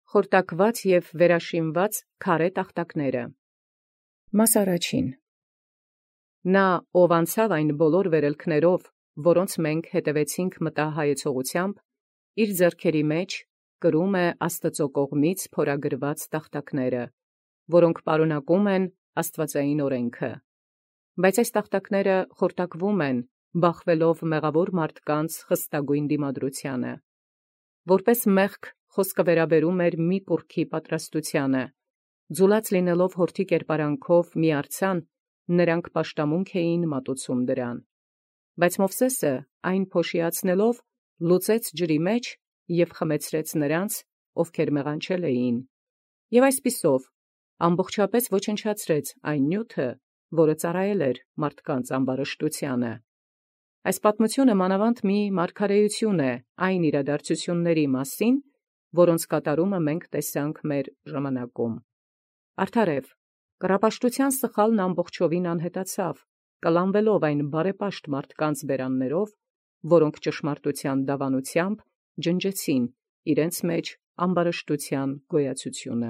խորտակված և վերաշինված քարե տախտակները։ Մաս առաջին. Նա, ով անցավ այն բոլոր վերելքներով, որոնց մենք հետևեցինք մտահայեցողությամբ, իր ձեռքերի մեջ կրում է Աստծու կողմից փորագրված տախտակները, որոնք պարունակում են աստվածային օրենքը։ Բայց այս տախտակները խորտակվում են, բախվելով մեղավոր մարդկանց խստագույն դիմադրությանը։ Որպես մեղք խոսքը վերաբերում էր մի կուռքի պատրաստությանը, ձուլած լինելով հորթի կերպարանքով մի արձան, նրանք պաշտամունք էին մատուցում դրան։ Բայց Մովսէսը այն փոշիացնելով լուծեց ջրի մեջ և խմեցրեց նրանց, ովքեր մեղանչել էին, և այսպիսով ամբողջապես ոչնչացրեց այն նյութը, որը ծառայել էր մարդկանց ամբարշտությանը։ Այս պատմությունը մանավանդ մի մարգարեություն է այն իրադարձությունների մասին, որոնց կատարումը մենք տեսանք մեր ժամանակում։ Արդարև, կռապաշտության սխալն ամբողջովին անհետացավ, կլանվելով այն բարեպաշտ մարդկանց բերաններով, որոնք ճշմարտության դավանությամբ ջնջեցին իրենց մեջ ամբարշտության գոյացությունը։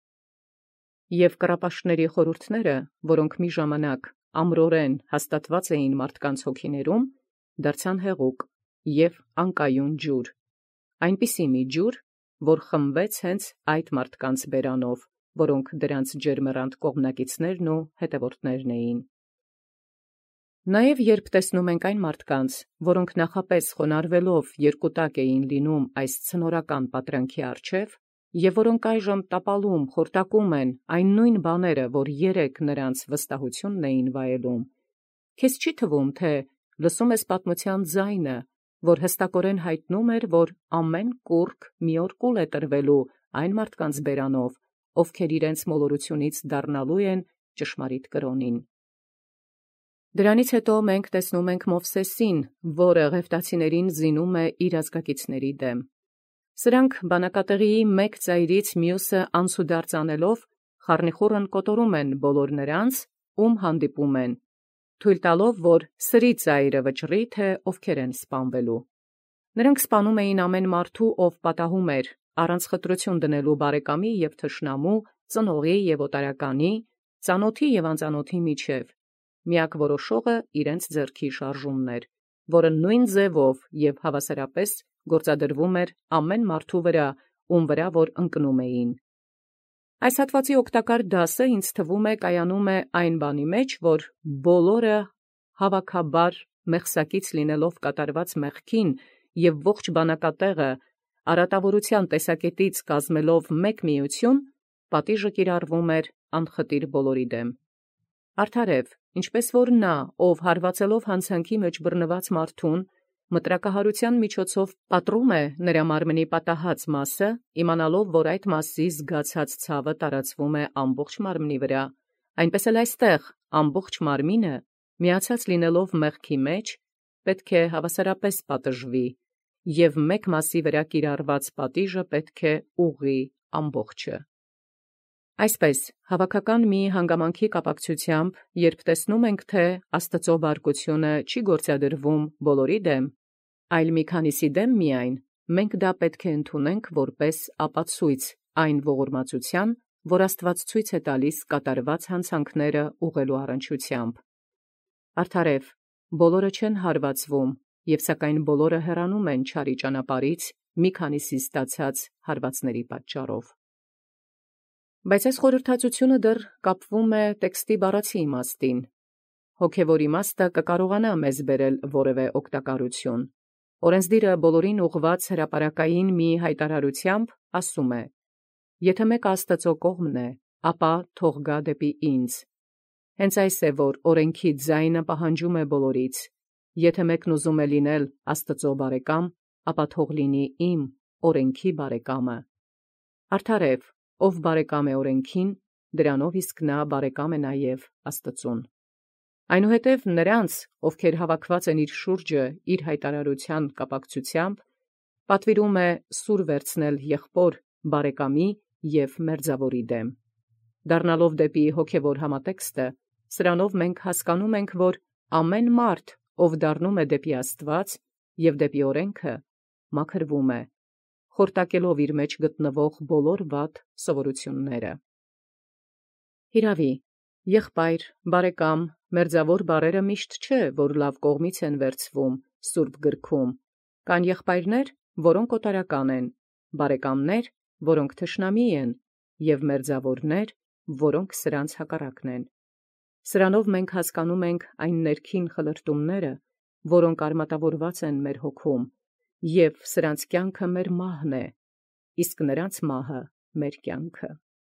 Եւ կռապաշտների խորհուրդները, որոնք մի ժամանակ ամրորեն հաստատված էին մարդկանց հոգիներում, դարձան հեղուկ և անկայուն ջուր, այնպիսի մի ջուր, որ խմվեց հենց այդ մարդկանց բերանով, որոնք դրանց ջերմեռանդ կողմնակիցներն ու հետևորդներն էին։ Նաև երբ տեսնում ենք այն մարդկանց, որոնք նախապես խոնարհվելով երկուտակ էին լինում այս ցնորական պատրանքի առջև, և որոնք այժմ տապալում, խորտակում են այն նույն բաները, որ երեկ նրանց վստահությունն էին վայելում, քեզ չի թվում, թե լսում ես պատմության ձայնը, որ հստակորեն հայտնում էր, որ ամեն կուռք մի օր կուլ է տրվելու այն մարդկանց բերանով, ովքեր իրենց մոլորությունից դառնալու են ճշմարիտ կրոնին։ Դրանից հետո մենք տեսնում ենք Մովսեսին, որը Ղևտացիներին զինում է իր ազգակիցների դեմ։ Սրանք բանակատեղիի մեկ ծայրից մյուսը անցուդարձ անելով, խառնիխուռն կոտորում են բոլոր նրանց, ում հանդիպում են, թույլ տալով, որ սրի ծայրը վճռի, թե ովքեր են սպանվելու։ Նրանք սպանում էին ամեն մարդու, ով պատահում էր, առանց խտրություն դնելու բարեկամի և թշնամու, ծնողի և օտարականի, ծանոթի և անծանոթի միջև, միակ որոշողը իրենց ձեռքի շարժումն էր, որը նույն ձևով և հավասարապես գործադրվում էր ամեն մարդու վրա, ում վրա որ ընկնում էին։ Այս հատվածի օգտակար դասը ինձ թվում է կայանում է այն բանի մեջ, որ բոլորը հավաքաբար մեղսակից լինելով կատարված մեղքին և ողջ բանակատեղը արատավորության տեսակետից կազմելով մեկ միություն, պատիժը կիրառվում էր անխտիր բոլորի դեմ։ Արդարև, ինչպես որ նա, ով հարվածելով հանցանքի մեջ բռնված մարդուն, մտրակահարության միջոցով պատռում է նրա մարմնի պատահած մասը, իմանալով, որ այդ մասի զգացած ցավը տարածվում է ամբողջ մարմնի վրա, այնպես էլ այստեղ ամբողջ մարմինը, միացած լինելով մեղքի մեջ, պետք է հավասարապես պատժվի, և մեկ մասի վրա կիրառված պատիժը պետք է ուղղի ամբողջը։ Այսպես, հավաքական մի հանգամանքի կապակցությամբ, երբ տեսնում ենք, թե Աստծո բարկությունը չի գործադրվում բոլորի դեմ, այլ մի քանիսի դեմ միայն, մենք դա պետք է ընդունենք որպես ապացույց այն ողորմածության, որ Աստված ցույց է տալիս կատարված հանցանքները ուղղելու առնչությամբ։ Արդարև, բոլորը չեն հարվածվում, և սակայն բոլորը հեռանում են չարի ճանապարհից մի քանիսի ստացած հարվածների պատճառով։ Բայց այս խորհրդածությունը դեռ կապվում է տեքստի բառացի իմաստին։ Հոգևոր իմաստը կկարողանա մեզ բերել որևէ օգտակարություն։ Օրենսդիրը բոլորին ուղղված հրապարակային մի հայտարարությամբ ասում է. «Եթե մեկը Աստծո կողմն է, ապա թող գա դեպի ինձ»։ Հենց այս է, որ օրենքի ձայնը պահանջում է բոլորից. եթե մեկն ուզում է լինել Աստծո բարեկամ, ապա թող լինի իմ օրենքի բարեկամը։ Արդարև, ով բարեկամ է օրենքին, դրանով իսկ նա բարեկամ է նաև Աստծուն։ Այնուհետև նրանց, ովքեր հավաքված են իր շուրջը իր հայտարարության կապակցությամբ, պատվիրում է սուր վերցնել եղբոր բարեկամի և մերձավորի դեմ։ Դառնալով դեպի հոգևոր համատեքստը, սրանով մենք հասկանում ենք, որ ամեն մարդ, ով դառնում է դեպի Աստված և դեպի օրենքը, մաքրվում է, խորտակելով իր մեջ գտնվող բոլոր վատ սովորությունները։ Հիրավի, եղբայր, բարեկամ, մերձավոր բառերը միշտ չէ, որ լավ կողմից են վերցվում Սուրբ գրքում, կան եղբայրներ, որոնք օտարական են, բարեկամներ, որոնք թշնամի են, և մերձավորներ, որոնք սրանց հակառակն են։ Սրանով մենք հասկանում ենք այն ներքին խլրտումները, որոնք արմատավորված են մեր հոգում, և սրանց կյանքը մեր մահն է, իսկ նրանց մահը մեր կյանքը։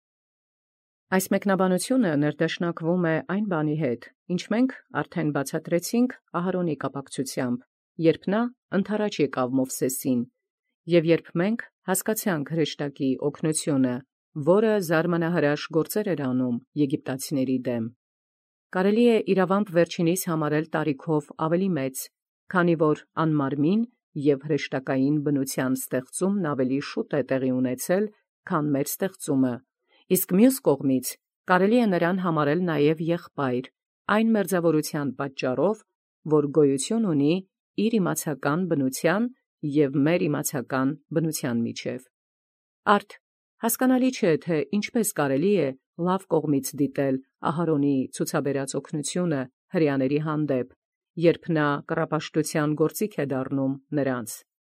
Այս մեկնաբանությունը ներդաշնակվում է այն բանի հետ, ինչ մենք արդեն բացատրեցինք Ահարոնի կապակցությամբ, երբ նա ընդառաջ եկավ Մովսեսին, և երբ մենք հասկացանք հրեշտակի օգնությունը, որը զարմանահրաշ գործեր էր անում եգիպտացիների դեմ։ Կարելի է իրավամբ վերջինիս համարել տարիքով ավելի մեծ, քանի որ անմարմին և հրեշտակային բնության ստեղծումն ավելի շուտ է տեղի ունեցել, քան մեր ստեղծումը, իսկ մյուս կողմից կարելի է նրան համարել նաև եղբայր, այն մերձավորության պատճառով, որ գոյություն ունի իր իմացական բնության և մեր իմացական բնության միջև։ Արդ հասկանալի չէ, թե ինչպես կարելի է լավ կողմից դիտել Ահարոնի ցուցաբերած օգնությունը հրեաների հանդեպ, երբ նա կռապաշտության գործիք է դառնում նրանց։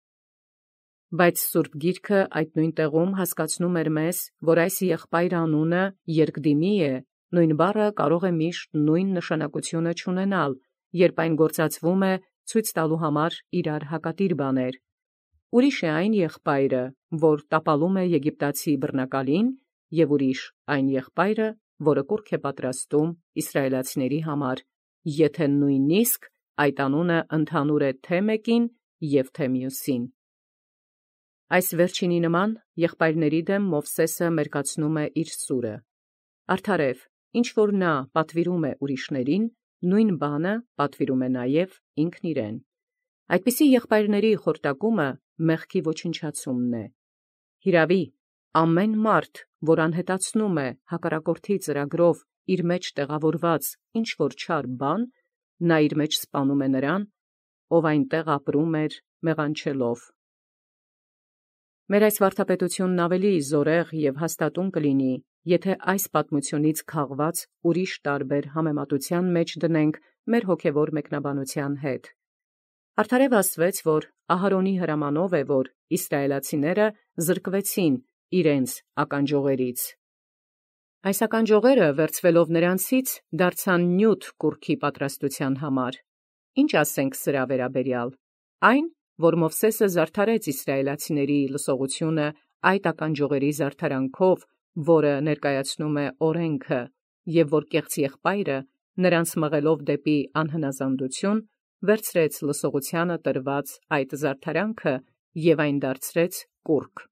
Բայց Սուրբ Գիրքը այդ նույն տեղում հասկացնում էր մեզ, որ այս եղբայր անունը երկդիմի է, նույն բառը կարող է միշտ նույն նշանակությունը չունենալ, երբ այն գործածվում է ցույց տալու համար իրար հակատիր բաներ։ Ուրիշ է այն եղբայրը, որ տապալում է եգիպտացի բռնակալին, և ուրիշ այն եղբայրը, որը կուռք է պատրաստում իսրայելացիների համար, եթե նույնիսկ այդ անունը ընդհանուր է թե մեկին և թե մյուսին։ Այս վերջինի նման եղբայրների դեմ Մովսեսը մերկացնում է իր սուրը։ Արդարև, ինչ որ նա պատվիրում է ուրիշներին, նույն բանը պատվիրում է նաև ինքն իրեն։ Այդպիսի եղբայրների խորտակումը մեղքի ոչնչացումն է։ Հիրավի, ամեն մարդ, որ անհետացնում է հակառակորդի ծրագրով իր մեջ տեղավորված ինչ որ չար բան, նա իր մեջ սպանում է նրան, ով այնտեղ ապրում էր մեղանչելով։ Մեր այս վարդապետությունն ավելի զորեղ և հաստատուն կլինի, եթե այս պատմությունից քաղված ուրիշ տարբեր համեմատության մեջ դնենք մեր հոգևոր մեկնաբանության հետ։ Արդարև ասվեց, որ Ահարոնի հրամանով է, որ իսրայելացիները զրկվեցին իրենց ականջողերից։ Այս ականջողերը վերցվելով նրանցից դարձան նյութ կուռքի պատրաստության համար։ Ինչ ասենք սրա վերաբերյալ։ Այն, որ Մովսեսը զարդարեց իսրայելացիների լսողությունը այդ ականջողերի զարդարանքով, որը ներկայացնում է օրենքը, և որ կեղծ եղբայրը նրանց մղելով դեպի անհնազանդություն, վերցրեց լսողությանը տրված այդ զարդարանքը և այն դարձրեց կուռք։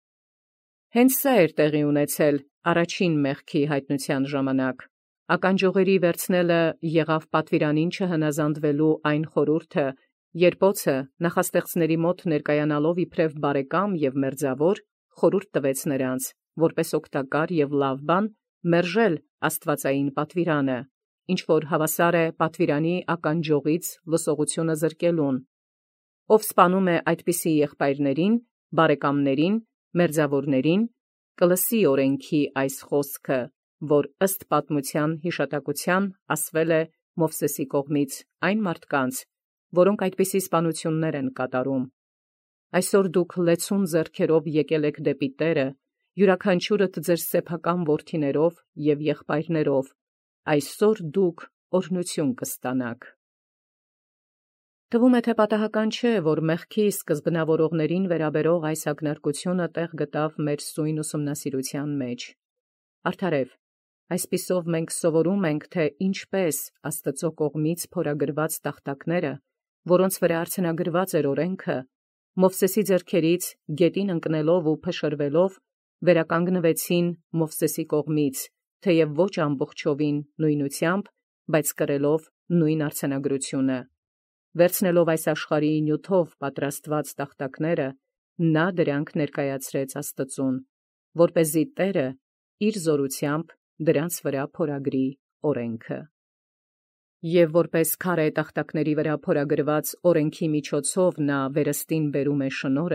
Հենց սա էր տեղի ունեցել առաջին մեղքի հայտնության ժամանակ։ Ականջողերի վերցնելը եղավ պատվիրանին չհնազանդվելու այն խորհուրդը, երբ օձը նախաստեղծների մոտ ներկայանալով իբրև բարեկամ և մերձավոր, խորհուրդ տվեց նրանց, որպես օգտակար և լավ բան, մերժել աստվածային պատվիրանը, ինչ որ հավասար է պատվիրանի ականջողից լսողությունը զրկելուն։ Ով սպանում է այդպիսի եղբայրներին, բարեկամներին, մերձավորներին, կլսի օրենքի այս խոսքը, որ ըստ պատմության հիշատակության ասվել է Մովսեսի կողմից այն մարդկանց, որոնք այդպիսի սպանություններ են կատարում։ Այսօր դուք լեցուն ձեռքերով եկել եք դեպի Տերը, յուրաքանչյուրդ ձեր սեփական որդիներով և եղբայրներով, այսօր դուք օրհնություն կստանաք։ Թվում է, թե պատահական չէ, որ մեղքի սկզբնավորողներին վերաբերող այս ակնարկությունը տեղ գտավ մեր սույն ուսումնասիրության մեջ։ Արդարև, այսպիսով մենք սովորում ենք, թե ինչպես Աստծո կողմից փորագրված տախտակները, որոնց վրա արձանագրված էր օրենքը, Մովսեսի ձեռքերից գետին ընկնելով ու փշրվելով, վերականգնվեցին Մովսեսի կողմից, թեև ոչ ամբողջովին նույնությամբ, բայց կրելով նույն արձանագրությունը։ Վերցնելով այս աշխարհի նյութով պատրաստված տախտակները, նա դրանք ներկայացրեց Աստծուն, որպեսզի Տերը իր զորությամբ դրանց վրա փորագրի օրենքը։ Եվ որպես քարե տախտակների վրա փորագրված օրենքի միջոցով նա վերստին բերում է շնորհը,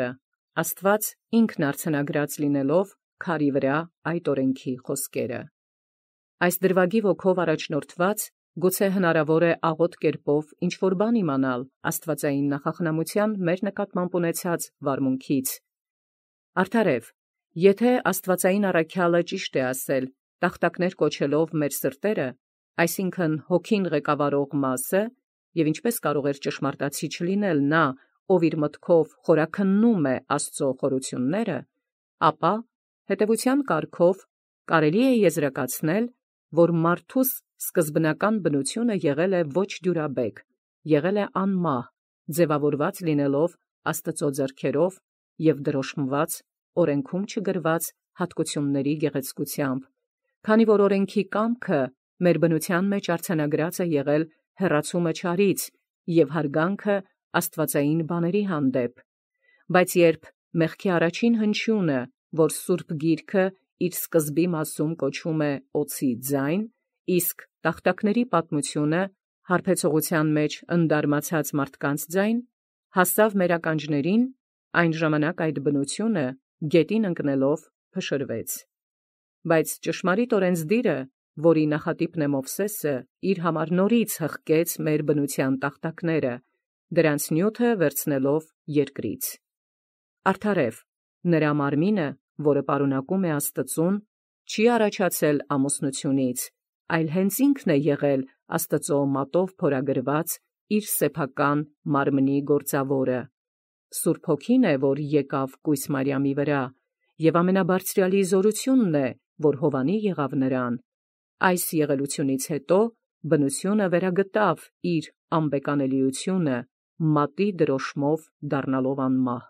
Աստված ինքն արձանագրած լինելով քարի վրա այդ օրենքի խոսքերը։ Այս դրվագի ոգով առաջնորդված գուցե հնարավոր է աղոտ կերպով ինչ-որ բան իմանալ աստվածային նախախնամության մեր նկատմամբ ունեցած վարմունքից։ Արդարև, եթե աստվածային առաքյալը ճիշտ է ասել, տախտակներ կոչելով մեր սրտերը, այսինքն հոգին ղեկավարող մասը, և ինչպես կարող էր ճշմարտացի չլինել նա, ով իր մտքով խորաքննում է Աստծո խորությունները, ապա հետևության կարգով կարելի է եզրակացնել, որ մարդուս սկզբնական բնությունը եղել է ոչ դյուրաբեկ, եղել է անմահ, ձևավորված լինելով Աստծո ձեռքերով և դրոշմված օրենքում չգրված հատկությունների գեղեցկությամբ, քանի որ օրենքի կամքը մեր բնության մեջ արձանագրած է եղել հեռացումը չարից և հարգանքը աստվածային բաների հանդեպ, բայց երբ մեղքի առաջին հնչյունը, որ Սուրբ Գիրքը իր սկզբի մասում կոչում է օձի ձայն, իսկ տախտակների պատմությունը հարբեցողության մեջ ընդարմացած մարդկանց ձայն, հասավ մեր ականջներին, այն ժամանակ այդ բնությունը գետին ընկնելով փշրվեց։ Բայց ճշմարիտ օրենսդիրը, որի նախատիպն է Մովսեսը, իր համար նորից հղկեց մեր բնության տախտակները, դրանց նյութը վերցնելով երկրից։ Արդարև, նրա մարմինը, որը պարունակում է Աստծուն, չի առաջացել ամուսնությունից, այլ հենց ինքն է եղել Աստծո մատով փորագրված իր սեփական մարմնի գործավորը։ Սուրբ Հոգին է, որ եկավ կույս Մարիամի վրա, և ամենաբարձրյալի զորությունն է, որ հովանի եղավ նրան։ Այս եղելությունից հետո բնությունը վերագտավ իր անբեկանելիությունը, մատի դրոշմով դառնալով անմահ։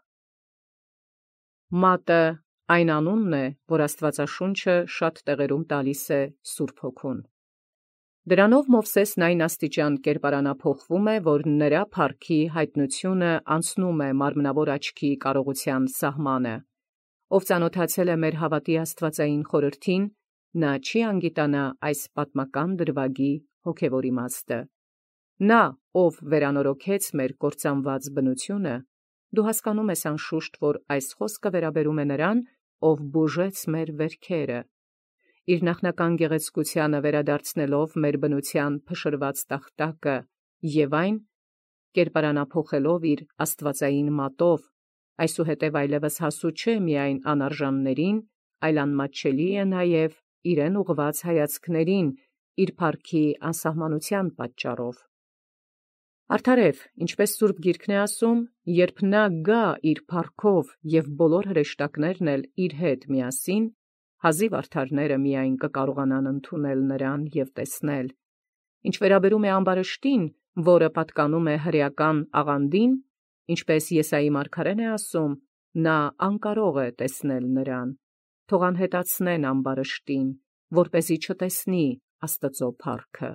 Մատը այն անունն է, որ Աստվածաշունչը շատ տեղերում տալիս է Սուրբ Հոգուն։ Դրանով Մովսեսն այն աստիճան կերպարանափոխվում է, որ նրա փառքի հայտնությունը անցնում է մարմնավոր աչքի կարողության սահմանը։ Ով ծանոթացել է մեր հավատի աստվածային խորհրդին, նա չի անգիտանա այս պատմական դրվագի հոգևոր իմաստը։ Նա, ով վերանորոգեց մեր կործանված բնությունը, դու հասկանում ես անշուշտ, որ այս խոսքը վերաբերում է նրան, ով բուժեց մեր վերքերը, իր նախնական գեղեցկությանը վերադարձնելով մեր բնության փշրված տախտակը և այն կերպարանափոխելով իր աստվածային մատով, այսուհետև այլևս հասու չէ միայն անարժաններին, այլ անմատչելի է նաև իրեն ուղղված հայացքներին իր փառքի անսահմանության պատճառով։ Արդարև, ինչպես Սուրբ Գիրքն է ասում, երբ նա գա իր փառքով և բոլոր հրեշտակներն էլ իր հետ միասին, հազիվ արդարները միայն կկարողանան ընդունել նրան և տեսնել։ Ինչ վերաբերում է ամբարշտին, որը պատկանում է հրեական աղանդին, ինչպես Եսայի մարգարեն է ասում, նա անկարող է տեսնել նրան, թող անհետացնեն ամբարշտին, որպեսզի չտեսնի Աստծո փառքը։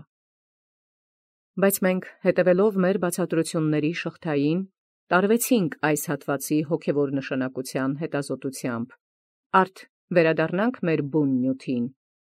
Բայց մենք, հետևելով մեր բացատրությունների շղթային, տարվեցինք այս հատվածի հոգևոր նշանակության հետազոտությամբ։ Արդ վերադառնանք մեր բուն նյութին։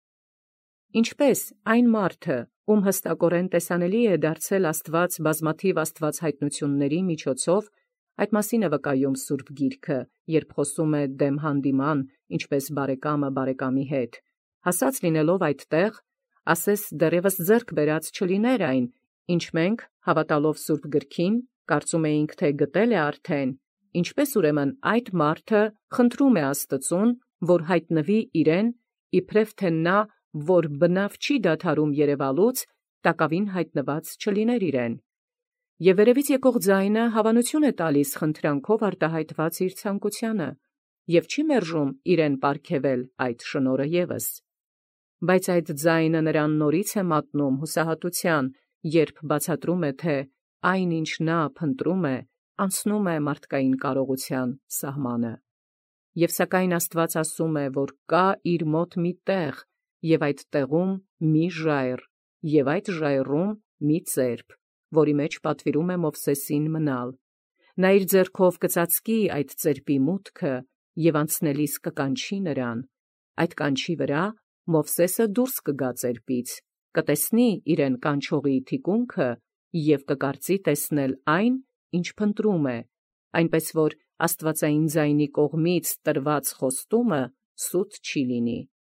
Ինչպես այն մարդը, ում հստակորեն տեսանելի է դարձել Աստված բազմաթիվ աստված հայտնությունների միջոցով, այդ մասին է վկայում Սուրբ Գիրքը, երբ խոսում է դեմ հանդիման, ինչպես բարեկամը բարեկամի հետ, հասած լինելով այդտեղ, ասես դեռևս ձեռք բերած չլիներ այն, ինչ մենք, հավատալով Սուրբ Գրքին, կարծում էինք, թե գտել է արդեն, ինչպես ուրեմն այդ մարդը խնդրում է Աստծուն, որ հայտնվի իրեն, իբրև թե նա, որ բնավ չի դադարում երևալուց, տակավին հայտնված չլիներ իրեն։ Եվ վերևից եկող ձայնը հավանություն է տալիս խնդրանքով արտահայտված իր ցանկությանը, և չի մերժում իրեն պարգևել այդ շնորհը ևս։ Բայց այդ ձայնը նրան նորից է մատնում հուսահատության, երբ բացատրում է, թե այն, ինչ նա փնտրում է, անցնում է մարդկային կարողության սահմանը։ Եվ սակայն Աստված ասում է, որ կա իր մոտ մի տեղ, և այդ տեղում մի ժայռ, և այդ ժայռում մի ծերբ, որի մեջ պատվիրում է Մովսեսին մնալ։ Նա իր ձեռքով կծածկի այդ ծերբի մուտքը և անցնելիս կկանչի նրան։ Այդ կանչի վրա Մովսեսը դուրս կգա ծերբից, կտեսնի իրեն կանչողի թիկունքը և կկարծի տեսնել այն, ինչ փնտրում է, այնպես որ աստվածային ձայնի կողմից տրված խոստումը սուտ չի լինի։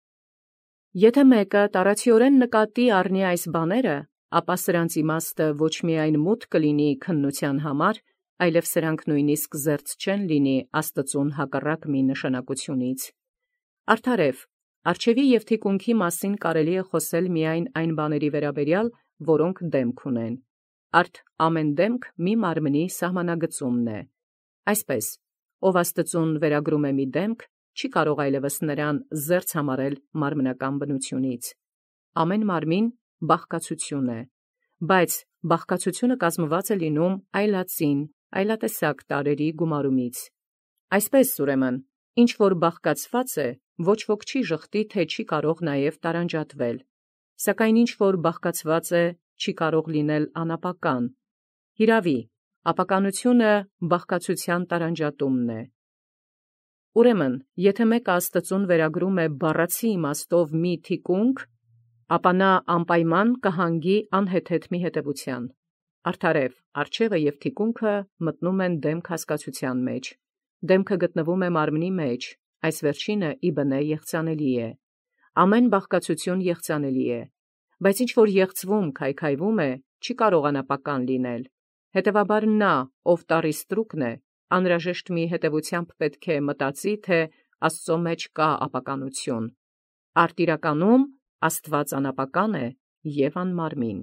Եթե մեկը տարածիորեն նկատի առնի այս բաները, ապա սրանց իմաստը ոչ միայն մուտք կլինի քննության համար, այլև սրանք նույնիսկ զերծ չեն լինի Աստծուն հակառակ մի նշանակությունից։ Արդարև, արջևի և թիկունքի մասին կարելի է խոսել միայն այն բաների վերաբերյալ, որոնք դեմք ունեն։ Արդ ամեն դեմք մի մարմնի սահմանագծումն է։ Այսպես, ով Աստծուն վերագրում է մի դեմք, չի կարող այլևս նրան զերծ համարել մարմնական բնությունից։ Ամեն մարմին բաղկացություն է, բայց բաղկացությունը կազմված է լինում այլածին, այլատեսակ տարրերի գումարումից։ Այսպես ուրեմն, ինչ որ բաղկացված է, ոչ ոք չի ժխտի, թե չի կարող նաև տարանջատվել, սակայն ինչ որ բաղկացված է, չի կարող լինել անապական։ Հիրավի, ապականությունը բաղկացության տարանջատումն է։ Ուրեմն, եթե մեկը Աստծուն վերագրում է բառացի իմաստով մի թիկունք, ապա նա անպայման կհանգի անհեթեթ մի հետևության։ Արդարև, արջևը և թիկունքը մտնում են դեմք հասկացության մեջ։ Դեմքը գտնվում է մարմնի մեջ, այս վերջինը ի բնե եղծանելի է։ Ամեն բաղկացություն եղծանելի է, բայց ինչ որ եղծվում, քայքայվում է, չի կարող անապական լինել։ Հետևաբար նա, ով տարրի ստրուկն է, անհրաժեշտ մի հետևությամբ պետք է մտածի, թե Աստծո մեջ կա ապականություն։ Արդ իրականում Աստված անապական է և անմարմին։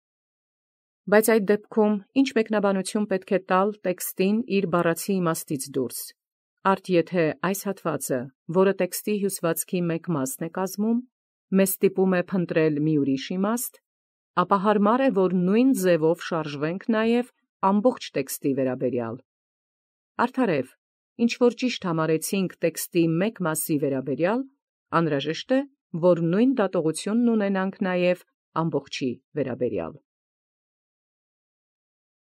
Բայց այդ դեպքում ինչ մեկնաբանություն պետք է տալ տեքստին իր բառացի իմաստից դուրս։ Արդ եթե այս հատվածը, որը տեքստի հյուսվածքի մեկ մասն է կազմում, մեզ ստիպում է փնտրել մի ուրիշ իմաստ, ապա հարմար է, որ նույն ձևով շարժվենք նաև ամբողջ տեքստի վերաբերյալ։ Արդարև, ինչ որ ճիշտ համարեցինք տեքստի մեկ մասի վերաբերյալ, անհրաժեշտ է, որ նույն դատողությունն ունենանք նաև ամբողջի վերաբերյալ։